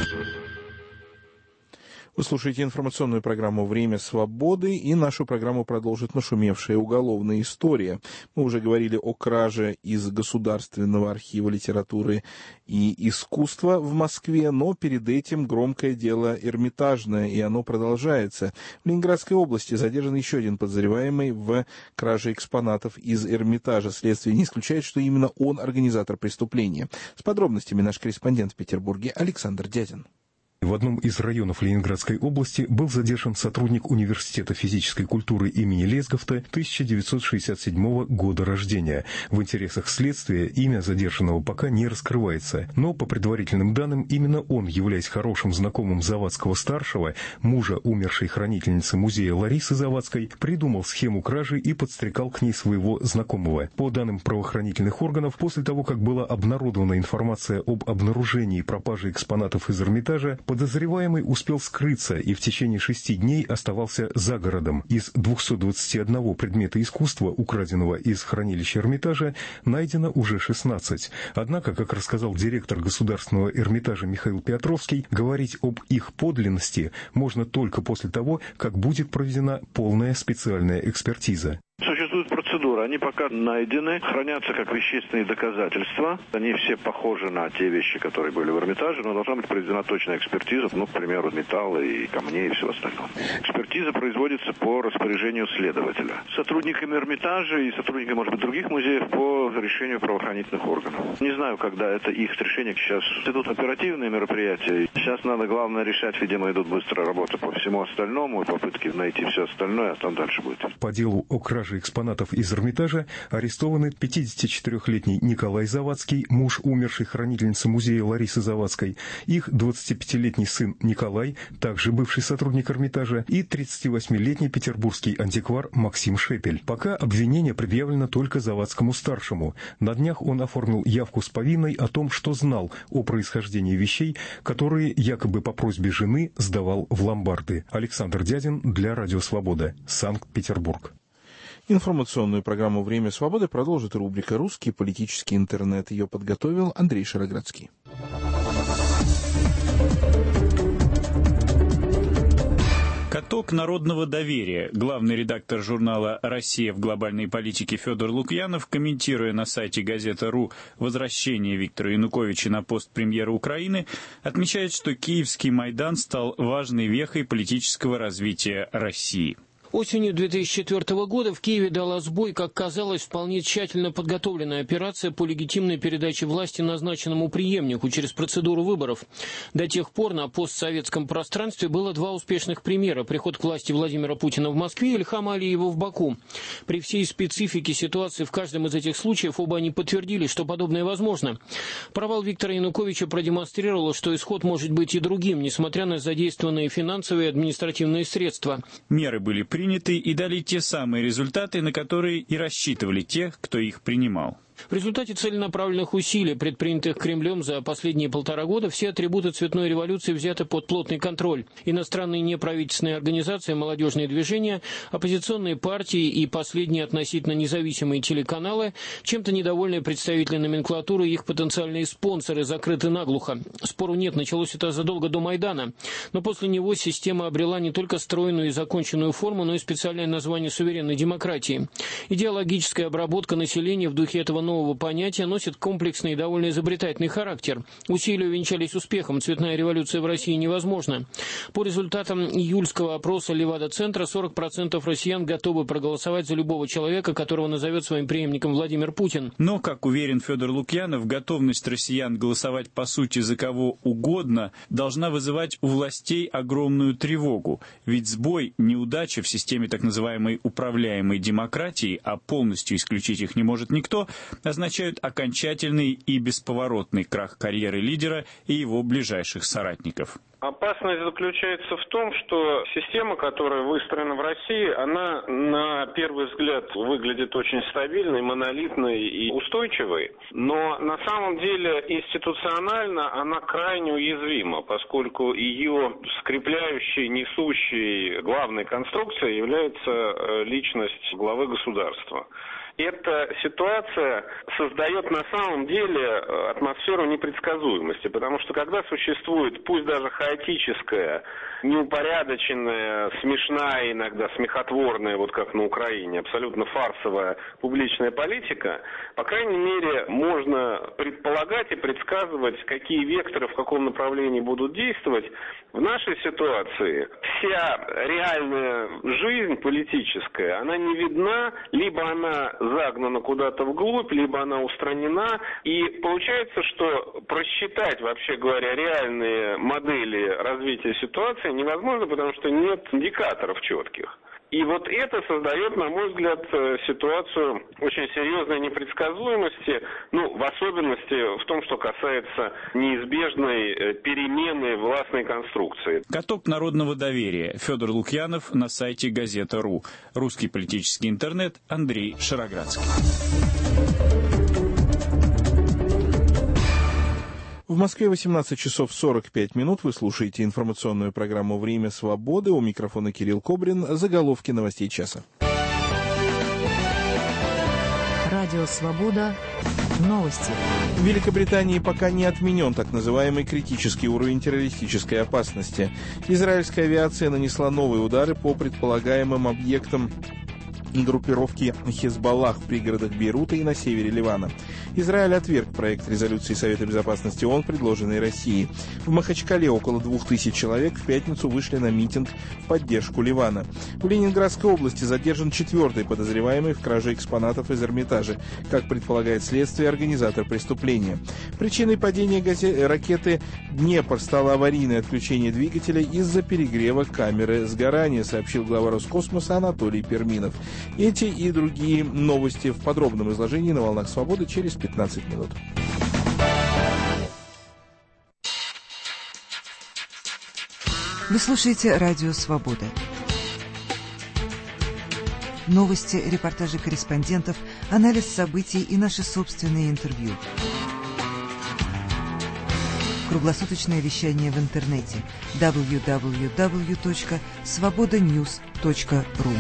Вы слушаете информационную программу «Время свободы», и нашу программу продолжит нашумевшая уголовная история. Мы уже говорили о краже из Государственного архива литературы и искусства в Москве, но перед этим громкое дело Эрмитажное, и оно продолжается. В Ленинградской области задержан еще один подозреваемый в краже экспонатов из Эрмитажа. Следствие не исключает, что именно он организатор преступления. С подробностями наш корреспондент в Петербурге Александр Дядин. В одном из районов Ленинградской области был задержан сотрудник Университета физической культуры имени Лесговта тысяча девятьсот шестьдесят седьмого года рождения. В интересах следствия имя задержанного пока не раскрывается, но по предварительным данным именно он, являясь хорошим знакомым Завадского-старшего, мужа умершей хранительницы музея Ларисы Завадской, придумал схему кражи и подстрекал к ней своего знакомого. По данным правоохранительных органов, после того, как была обнародована информация об обнаружении и пропаже экспонатов из Эрмитажа, подозреваемый успел скрыться и в течение шести дней оставался за городом. Из двухсот двадцати одного предмета искусства, украденного из хранилища Эрмитажа, найдено уже шестнадцать. Однако, как рассказал директор Государственного Эрмитажа Михаил Петровский, говорить об их подлинности можно только после того, как будет проведена полная специальная экспертиза. Существует процедура, они пока найдены, хранятся как вещественные доказательства. Они все похожи на те вещи, которые были в Эрмитаже, но должна быть проведена точная экспертиза, ну, к примеру, металла и камней и всего остального. Экспертиза производится по распоряжению следователя. Сотрудниками Эрмитажа и сотрудниками, может быть, других музеев по решению правоохранительных органов. Не знаю, когда это их решение. Сейчас идут оперативные мероприятия. Сейчас надо, главное, решать, видимо, идут быстро работы по всему остальному, попытки найти все остальное, а там дальше будет. По делу о краже экспонатов из Эрмитажа арестованы пятидесятичетырехлетний Николай Завадский, муж умершей хранительницы музея Ларисы Завадской, их двадцатипятилетний сын Николай, также бывший сотрудник Эрмитажа, и тридцативосьмилетний петербургский антиквар Максим Шепель. Пока обвинение предъявлено только Завадскому-старшему. На днях он оформил явку с повинной о том, что знал о происхождении вещей, которые якобы по просьбе жены сдавал в ломбарды. Александр Дядин для Радио Свобода, Санкт-Петербург. Информационную программу «Время свободы» продолжит рубрика «Русский политический интернет». Ее подготовил Андрей Шароградский. Каток народного доверия. Главный редактор журнала «Россия в глобальной политике» Федор Лукьянов, комментируя на сайте газета.ру возвращение Виктора Януковича на пост премьера Украины, отмечает, что Киевский Майдан стал важной вехой политического развития России. Осенью две тысячи четвёртого года в Киеве дала сбой, как казалось, вполне тщательно подготовленная операция по легитимной передаче власти назначенному преемнику через процедуру выборов. До тех пор на постсоветском пространстве было два успешных примера: приход к власти Владимира Путина в Москве и Ильхама Алиева в Баку. При всей специфике ситуации в каждом из этих случаев оба они подтвердили, что подобное возможно. Провал Виктора Януковича продемонстрировал, что исход может быть и другим, несмотря на задействованные финансовые и административные средства. Меры были приняты. приняты и дали те самые результаты, на которые и рассчитывали те, кто их принимал. В результате целенаправленных усилий, предпринятых Кремлем за последние полтора года, все атрибуты цветной революции взяты под плотный контроль. Иностранные неправительственные организации, молодежные движения, оппозиционные партии и последние относительно независимые телеканалы, чем-то недовольные представители номенклатуры и их потенциальные спонсоры, закрыты наглухо. Спору нет, началось это задолго до Майдана. Но после него система обрела не только стройную и законченную форму, но и специальное название суверенной демократии. Идеологическая обработка населения в духе этого нового нового понятия носит комплексный и довольно изобретательный характер. Усилия увенчались успехом. Цветная революция в России невозможна. По результатам июльского опроса Левада-центра сорок процентов россиян готовы проголосовать за любого человека, которого назовет своим преемником Владимир Путин. Но, как уверен Федор Лукьянов, готовность россиян голосовать по сути за кого угодно должна вызывать у властей огромную тревогу. Ведь сбой, неудача в системе так называемой управляемой демократии, а полностью исключить их не может никто, означают окончательный и бесповоротный крах карьеры лидера и его ближайших соратников. Опасность заключается в том, что система, которая выстроена в России, она на первый взгляд выглядит очень стабильной, монолитной и устойчивой, но на самом деле институционально она крайне уязвима, поскольку ее скрепляющей, несущей главной конструкцией является личность главы государства. Эта ситуация создает на самом деле атмосферу непредсказуемости, потому что когда существует, пусть даже хаотическая, неупорядоченная, смешная, иногда смехотворная, вот как на Украине, абсолютно фарсовая публичная политика, по крайней мере, можно предполагать и предсказывать, какие векторы в каком направлении будут действовать. В нашей ситуации вся реальная жизнь политическая, она не видна, либо она загнана куда-то вглубь, либо она устранена. И получается, что просчитать, вообще говоря, реальные модели развития ситуации невозможно, потому что нет индикаторов четких. И вот это создает, на мой взгляд, ситуацию очень серьезной непредсказуемости, ну, в особенности в том, что касается неизбежной перемены властной конструкции. Каток народного доверия. Федор Лукьянов на сайте газета.ру. Русский политический интернет. Андрей Шароградский. В Москве восемнадцать часов сорок пять минут. Вы слушаете информационную программу «Время свободы». У микрофона Кирилл Кобрин. Заголовки новостей часа. Радио «Свобода». Новости. В Великобритании пока не отменен так называемый критический уровень террористической опасности. Израильская авиация нанесла новые удары по предполагаемым объектам группировки Хезболлах в пригородах Бейрута и на севере Ливана. Израиль отверг проект резолюции Совета Безопасности ООН, предложенной России. В Махачкале около двух тысяч человек в пятницу вышли на митинг в поддержку Ливана. В Ленинградской области задержан четвертый подозреваемый в краже экспонатов из Эрмитажа, как предполагает следствие, организатор преступления. Причиной падения газе... ракеты «Днепр» стало аварийное отключение двигателя из-за перегрева камеры сгорания, сообщил глава Роскосмоса Анатолий Перминов. Эти и другие новости в подробном изложении на «Волнах Свободы» через пятнадцать минут. Вы слушаете «Радио Свобода». Новости, репортажи корреспондентов, анализ событий и наши собственные интервью. Круглосуточное вещание в интернете дабл ю дабл ю дабл ю точка свобода ньюс точка ру.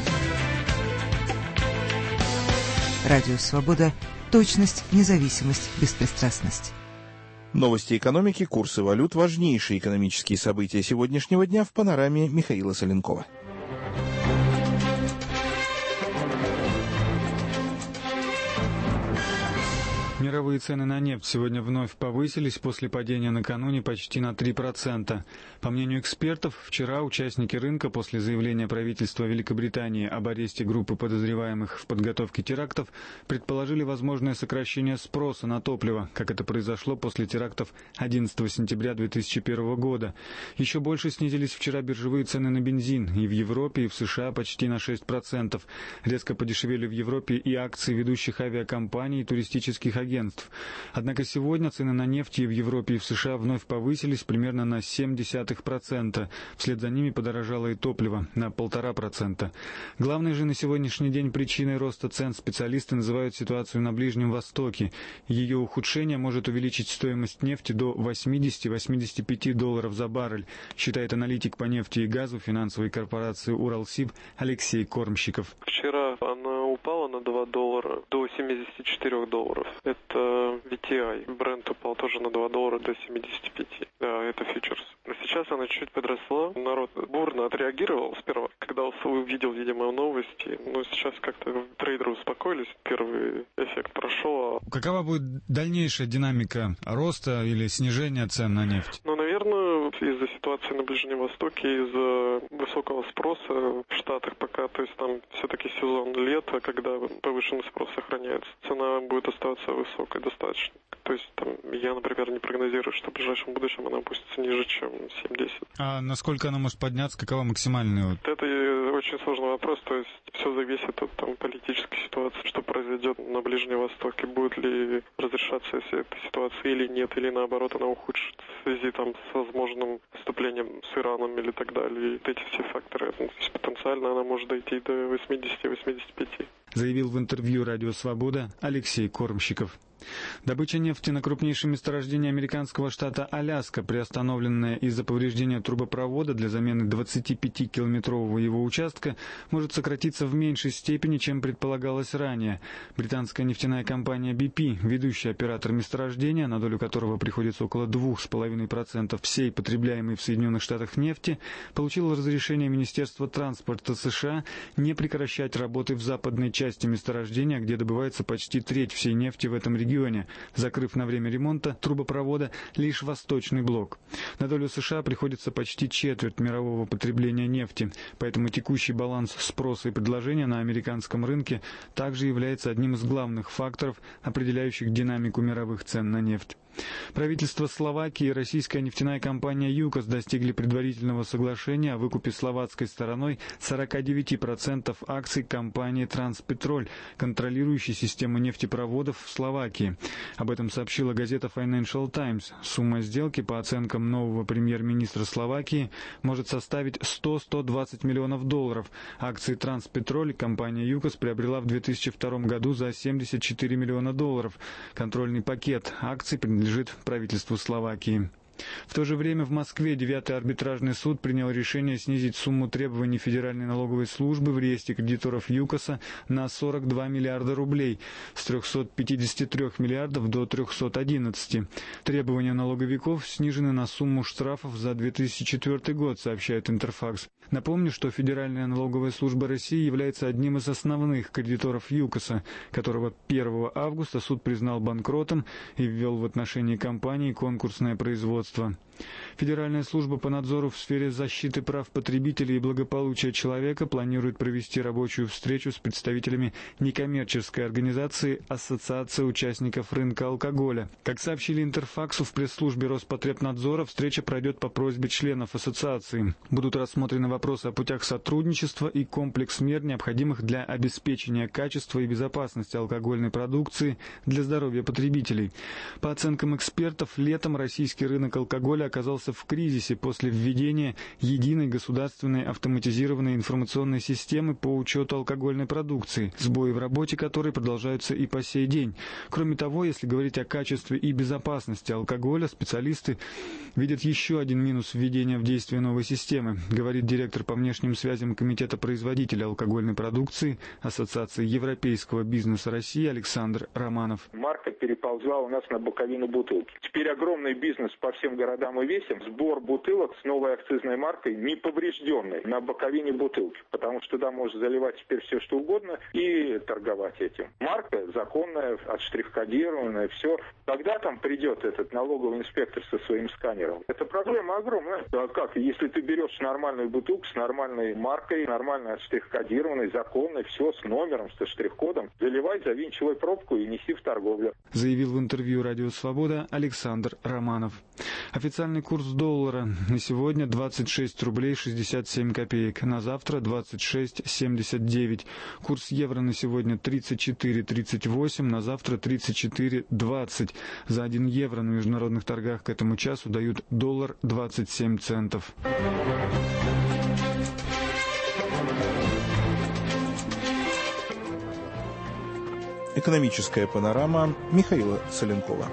Радио «Свобода». Точность, независимость, беспристрастность. Новости экономики, курсы валют, важнейшие экономические события сегодняшнего дня в панораме Михаила Соленкова. Мировые цены на нефть сегодня вновь повысились после падения накануне почти на три процента. По мнению экспертов, вчера участники рынка после заявления правительства Великобритании об аресте группы подозреваемых в подготовке терактов предположили возможное сокращение спроса на топливо, как это произошло после терактов одиннадцатого сентября две тысячи первого года. Еще больше снизились вчера биржевые цены на бензин и в Европе, и в США почти на шесть процентов. Резко подешевели в Европе и акции ведущих авиакомпаний и туристических агентств. Однако сегодня цены на нефть и в Европе, и в США вновь повысились примерно на семь десятых процента. Вслед за ними подорожало и топливо на полтора процента. Главной же на сегодняшний день причиной роста цен специалисты называют ситуацию на Ближнем Востоке. Ее ухудшение может увеличить стоимость нефти до восемьдесят-восемьдесят пять долларов за баррель, считает аналитик по нефти и газу финансовой корпорации «Уралсиб» Алексей Кормщиков. Вчера она упала на два доллара до семидесяти четырёх долларов. Это ви ти ай. Бренд упал тоже на два доллара до семидесяти пяти. Да, это фьючерс. Но сейчас она чуть подросла. Народ бурно отреагировал сперва, когда увидел, видимо, новости. Но сейчас как-то трейдеры успокоились. Первый эффект прошел. Какова будет дальнейшая динамика роста или снижения цен на нефть? Ну, наверное, из-за ситуации на Ближнем Востоке, из-за высокого спроса в Штатах пока, то есть там все-таки сезон лета, когда повышенный спрос сохраняется, цена будет оставаться высокой достаточно. То есть там, я, например, не прогнозирую, что в ближайшем будущем она опустится ниже, чем семь-десять. А насколько она может подняться? Какова максимальная? Вот это очень сложный вопрос. То есть все зависит от там, политической ситуации, что произойдет на Ближнем Востоке. Будет ли разрешаться эта ситуация или нет, или наоборот она ухудшится в связи там, с возможным вступлением с Ираном или так далее. И вот эти все факторы. То есть потенциально она может дойти до восьмидесяти-восьмидесяти пяти. Заявил в интервью «Радио Свобода» Алексей Кормщиков. Добыча нефти на крупнейшем месторождении американского штата Аляска, приостановленная из-за повреждения трубопровода для замены двадцатипятикилометрового его участка, может сократиться в меньшей степени, чем предполагалось ранее. Британская нефтяная компания би пи, ведущий оператор месторождения, на долю которого приходится около двух с половиной процентов всей потребляемой в Соединенных Штатах нефти, получила разрешение Министерства транспорта США не прекращать работы в западной части месторождения, где добывается почти треть всей нефти в этом регионе, закрыв на время ремонта трубопровода лишь восточный блок. На долю США приходится почти четверть мирового потребления нефти, поэтому текущий баланс спроса и предложения на американском рынке также является одним из главных факторов, определяющих динамику мировых цен на нефть. Правительство Словакии и российская нефтяная компания «ЮКОС» достигли предварительного соглашения о выкупе словацкой стороной сорок девять процентов акций компании «Транспетроль», контролирующей систему нефтепроводов в Словакии. Об этом сообщила газета Financial Times. Сумма сделки, по оценкам нового премьер-министра Словакии, может составить сто - сто двадцать миллионов долларов. Акции «Транспетроль» компания «ЮКОС» приобрела в две тысячи втором году за семьдесят четыре миллиона долларов. Контрольный пакет акций принадлежит правительству Словакии. В то же время в Москве девятый арбитражный суд принял решение снизить сумму требований Федеральной налоговой службы в реестре кредиторов ЮКОСа на сорок два миллиарда рублей, с трехсот пятидесяти трёх миллиардов до трехсот одиннадцати. Требования налоговиков снижены на сумму штрафов за две тысячи четвёртый год, сообщает Интерфакс. Напомню, что Федеральная налоговая служба России является одним из основных кредиторов ЮКОСа, которого первого августа суд признал банкротом и ввел в отношении компании конкурсное производство. Федеральная служба по надзору в сфере защиты прав потребителей и благополучия человека планирует провести рабочую встречу с представителями некоммерческой организации Ассоциация участников рынка алкоголя. Как сообщили Интерфаксу в пресс-службе Роспотребнадзора, встреча пройдет по просьбе членов ассоциации. Будут рассмотрены вопросы о путях сотрудничества и комплекс мер, необходимых для обеспечения качества и безопасности алкогольной продукции для здоровья потребителей. По оценкам экспертов, летом российский рынок алкоголя оказался в кризисе после введения единой государственной автоматизированной информационной системы по учету алкогольной продукции, сбои в работе которой продолжаются и по сей день. Кроме того, если говорить о качестве и безопасности алкоголя, специалисты видят еще один минус введения в действие новой системы, говорит директор по внешним связям Комитета производителей алкогольной продукции Ассоциации европейского бизнеса России Александр Романов. Марка переползла у нас на боковину бутылки. Теперь огромный бизнес по всем городам и весям этим сбор бутылок с новой акцизной маркой неповрежденной на боковине бутылки, потому что туда можно заливать теперь все, что угодно и торговать этим. Марка законная, отштрих-кодированная, все. Когда там придет этот налоговый инспектор со своим сканером? Это проблема огромная. А как, если ты берешь нормальную бутылку с нормальной маркой, нормально отштрих-кодированной, законной, все с номером, со штрих-кодом, заливай завинчивай пробку и неси в торговлю. Заявил в интервью «Радио Свобода» Александр Романов. Официальный курс доллара на сегодня двадцать шесть рублей шестьдесят семь копеек, на завтра двадцать шесть семьдесят девять. Курс евро на сегодня тридцать четыре тридцать восемь, на завтра тридцать четыре двадцать. За один евро на международных торгах к этому часу дают доллар двадцать семь центов. Экономическая панорама Михаила Соленкова.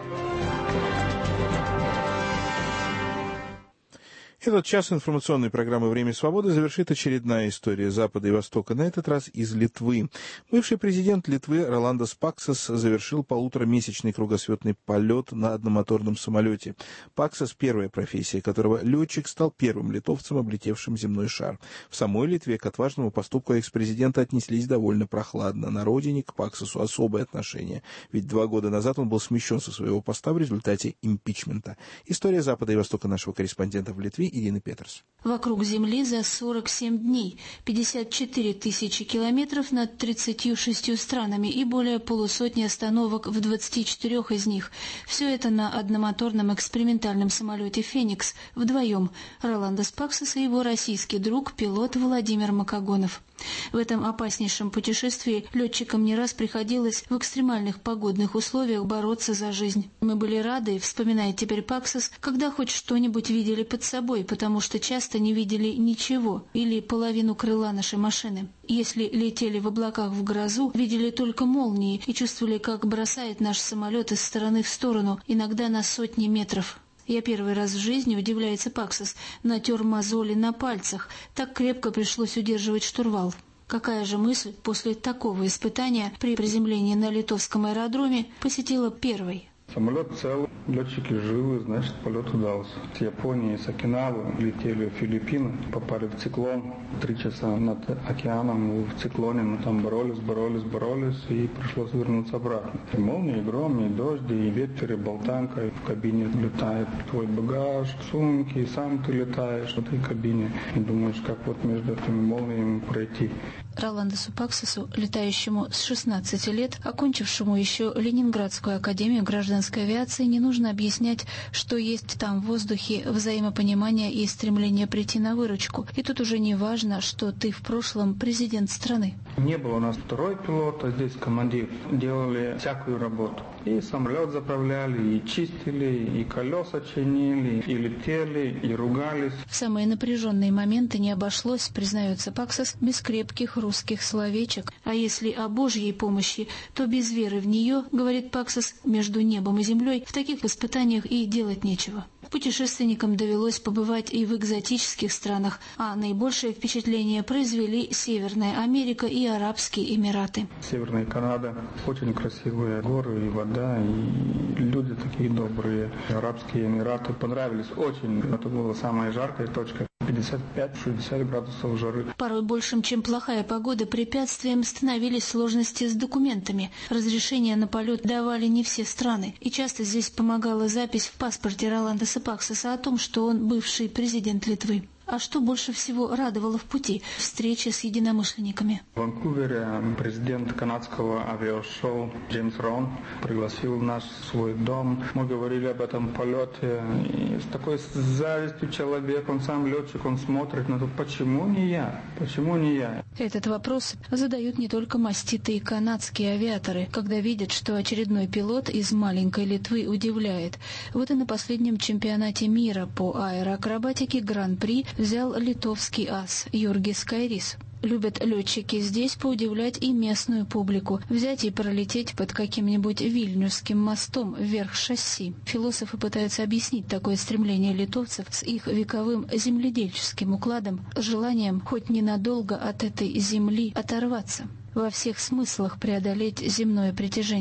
Этот час информационной программы «Время свободы» завершит очередная история Запада и Востока, на этот раз из Литвы. Бывший президент Литвы Роландас Паксас завершил полуторамесячный кругосветный полет на одномоторном самолете. Паксас – первая профессия, которого летчик стал первым литовцем, облетевшим земной шар. В самой Литве к отважному поступку экс-президента отнеслись довольно прохладно. На родине к Паксасу особое отношение, ведь два года назад он был смещен со своего поста в результате импичмента. История Запада и Востока нашего корреспондента в Литве Ирины Петерс. Вокруг Земли за сорок семь дней, пятьдесят четыре тысячи километров над тридцатью шестью странами и более полусотни остановок в двадцати четырёх из них. Все это на одномоторном экспериментальном самолете «Феникс» вдвоем. Роландас Паксас и его российский друг, пилот Владимир Макогонов. В этом опаснейшем путешествии летчикам не раз приходилось в экстремальных погодных условиях бороться за жизнь. Мы были рады, вспоминает теперь Паксас, когда хоть что-нибудь видели под собой, потому что часто не видели ничего или половину крыла нашей машины. Если летели в облаках в грозу, видели только молнии и чувствовали, как бросает наш самолет из стороны в сторону, иногда на сотни метров. Я первый раз в жизни, удивляется Паксас, натер мозоли на пальцах. Так крепко пришлось удерживать штурвал. Какая же мысль после такого испытания при приземлении на литовском аэродроме посетила первой? Самолет цел, летчики живы, значит, полет удался. С Японии, с Окинавы летели в Филиппины, попали в циклон. Три часа над океаном в циклоне мы там боролись, боролись, боролись, и пришлось вернуться обратно. И молнии, и гром, и дождь, и ветер, и болтанка. И в кабине летает твой багаж, сумки, и сам ты летаешь в этой кабине. И думаешь, как вот между этими молниями пройти. Роландасу Паксасу, летающему с шестнадцати лет, окончившему еще Ленинградскую академию гражданской авиации, не нужно объяснять, что есть там в воздухе взаимопонимание и стремление прийти на выручку. И тут уже не важно, что ты в прошлом президент страны. Не было у нас второй пилот, а здесь командир. Делали всякую работу. И самолет заправляли, и чистили, и колеса чинили, и летели, и ругались. В самые напряженные моменты не обошлось, признается Паксас, без крепких русских словечек. А если о Божьей помощи, то без веры в нее, говорит Паксас, между небом и землей в таких испытаниях и делать нечего. Путешественникам довелось побывать и в экзотических странах, а наибольшее впечатление произвели Северная Америка и Арабские Эмираты. Северная Канада, очень красивые горы и вода, и люди такие добрые. Арабские Эмираты понравились очень. Это была самая жаркая точка. пятьдесят пять - шестьдесят градусов жары. Порой большим, чем плохая погода, препятствием становились сложности с документами. Разрешение на полет давали не все страны. И часто здесь помогала запись в паспорте Роландаса Паксаса о том, что он бывший президент Литвы. А что больше всего радовало в пути? Встреча с единомышленниками. В Ванкувере президент канадского авиашоу Джеймс Рон пригласил нас в свой дом. Мы говорили об этом полете. И с такой завистью человек, он сам летчик, он смотрит на то, почему не я? Почему не я? Этот вопрос задают не только маститые канадские авиаторы, когда видят, что очередной пилот из маленькой Литвы удивляет. Вот и на последнем чемпионате мира по аэроакробатике Гран-при взял литовский ас Юргис Кайрис. Любят летчики здесь поудивлять и местную публику, взять и пролететь под каким-нибудь Вильнюсским мостом вверх шасси. Философы пытаются объяснить такое стремление литовцев с их вековым земледельческим укладом, с желанием хоть ненадолго от этой земли оторваться, во всех смыслах преодолеть земное притяжение.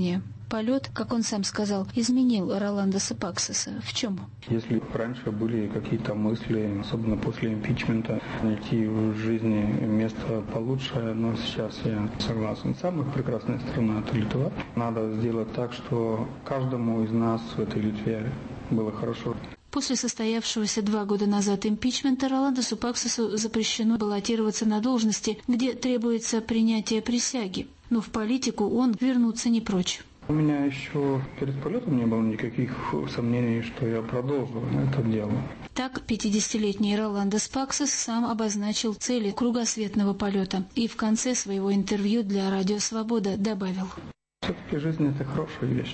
Полет, как он сам сказал, изменил Роландоса Паксеса. В чем? Если раньше были какие-то мысли, особенно после импичмента, найти в жизни место получше, но сейчас я согласен. Самая прекрасная страна – это Литва. Надо сделать так, что каждому из нас в этой Литве было хорошо. После состоявшегося два года назад импичмента Роландосу Паксесу запрещено баллотироваться на должности, где требуется принятие присяги. Но в политику он вернуться не прочь. У меня еще перед полетом не было никаких сомнений, что я продолжу это дело. Так, пятидесятилетний Роландос Паксес сам обозначил цели кругосветного полета и в конце своего интервью для Радио Свобода добавил: «Все-таки жизнь – это хорошая вещь».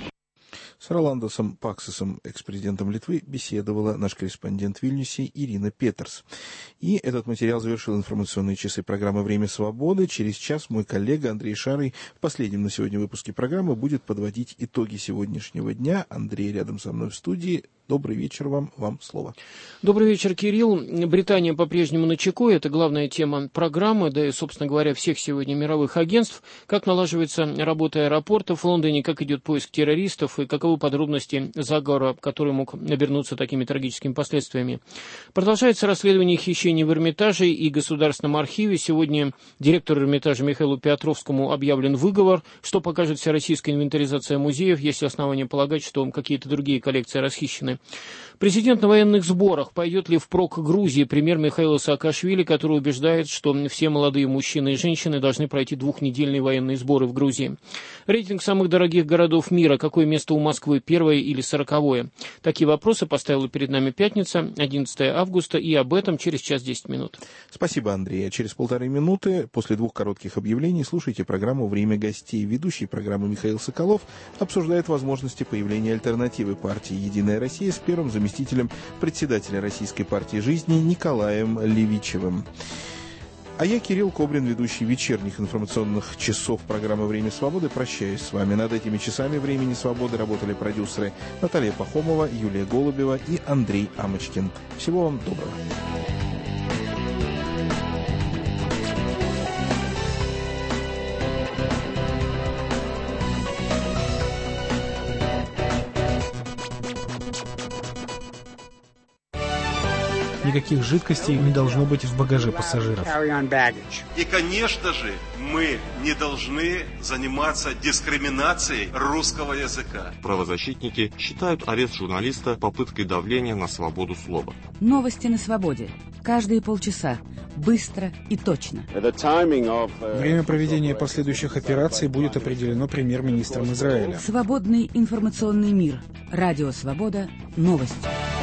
С Роландосом Паксесом, экс-президентом Литвы, беседовала наш корреспондент в Вильнюсе Ирина Петерс. И этот материал завершил информационные часы программы «Время свободы». Через час мой коллега Андрей Шарый в последнем на сегодня выпуске программы будет подводить итоги сегодняшнего дня. Андрей рядом со мной в студии. Добрый вечер вам, вам слово. Добрый вечер, Кирилл. Британия по-прежнему начеку, это главная тема программы, да и, собственно говоря, всех сегодня мировых агентств. Как налаживается работа аэропортов в Лондоне, как идет поиск террористов и каковы подробности заговора, который мог обернуться такими трагическими последствиями. Продолжается расследование хищений в Эрмитаже и Государственном архиве. Сегодня директору Эрмитажа Михаилу Петровскому объявлен выговор, что покажет всероссийская инвентаризация музеев, есть основания полагать, что какие-то другие коллекции расхищены. Президент на военных сборах. Пойдет ли впрок Грузии премьер Михаила Саакашвили, который убеждает, что все молодые мужчины и женщины должны пройти двухнедельные военные сборы в Грузии. Рейтинг самых дорогих городов мира. Какое место у Москвы, первое или сороковое? Такие вопросы поставила перед нами пятница, одиннадцатое августа, и об этом через час десять минут. Спасибо, Андрей. А через полторы минуты, после двух коротких объявлений, слушайте программу «Время гостей». Ведущий программы Михаил Соколов обсуждает возможности появления альтернативы партии «Единая Россия» с первым заместителем председателя Российской партии жизни Николаем Левичевым. А я, Кирилл Кобрин, ведущий вечерних информационных часов программы «Время свободы», прощаюсь с вами. Над этими часами «Времени свободы» работали продюсеры Наталья Пахомова, Юлия Голубева и Андрей Амочкин. Всего вам доброго. Никаких жидкостей не должно быть в багаже пассажиров. И, конечно же, мы не должны заниматься дискриминацией русского языка. Правозащитники считают арест журналиста попыткой давления на свободу слова. Новости на свободе. Каждые полчаса. Быстро и точно. Время проведения последующих операций будет определено премьер-министром Израиля. Свободный информационный мир. Радио Свобода. Новости.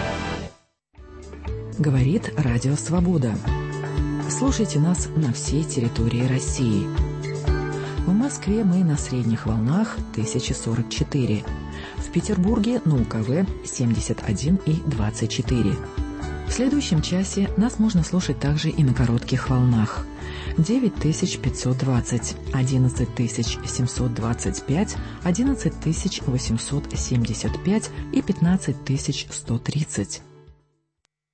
Говорит Радио Свобода. Слушайте нас на всей территории России. В Москве мы на средних волнах тысяча сорок четыре. В Петербурге на УКВ семьдесят один и двадцать четыре. В следующем часе нас можно слушать также и на коротких волнах. девять тысяч пятьсот двадцать, одиннадцать тысяч семьсот двадцать пять, одиннадцать тысяч восемьсот семьдесят пять и пятнадцать тысяч сто тридцать.